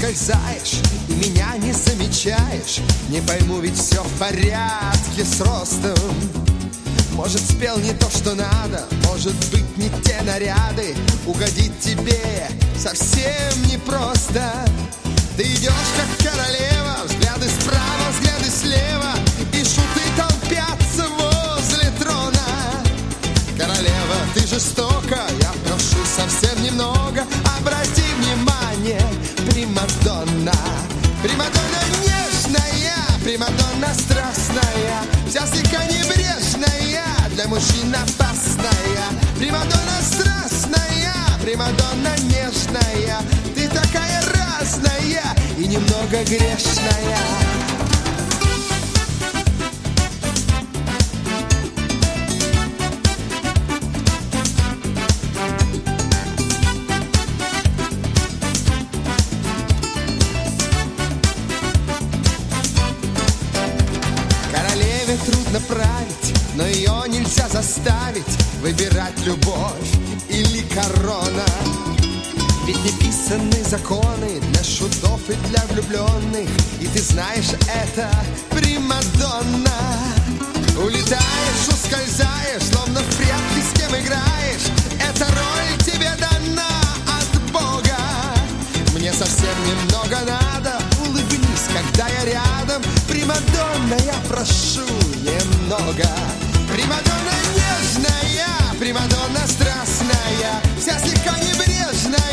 ускользаешь и меня не замечаешь. Не пойму, ведь все в порядке с ростом. Может, спел не то, что надо, может быть, не те наряды. Угодить тебе совсем непросто. Ты идешь, как королева, взгляды справа, взгляды слева, и шуты толпятся возле трона. Королева, ты жестока, я прошу совсем немного. Обрати внимание, примадонна. Примадонна нежная, примадонна страстная, вся слегка небрежная, для мужчин опасная. Примадонна страстная, примадонна нежная, ты такая разная и немного грешная. Трудно править, но ее нельзя заставить выбирать любовь или корона. Ведь не писаны законы для шутов и для влюбленных, и ты знаешь это, примадонна. Улетаешь, ускользаешь, словно в прятки с кем играешь. Эта роль тебе дана от Бога. Мне совсем немного надо, улыбнись, когда я рядом. Примадонна, я прошу немного. Примадонна нежная, примадонна страстная, вся слегка небрежная,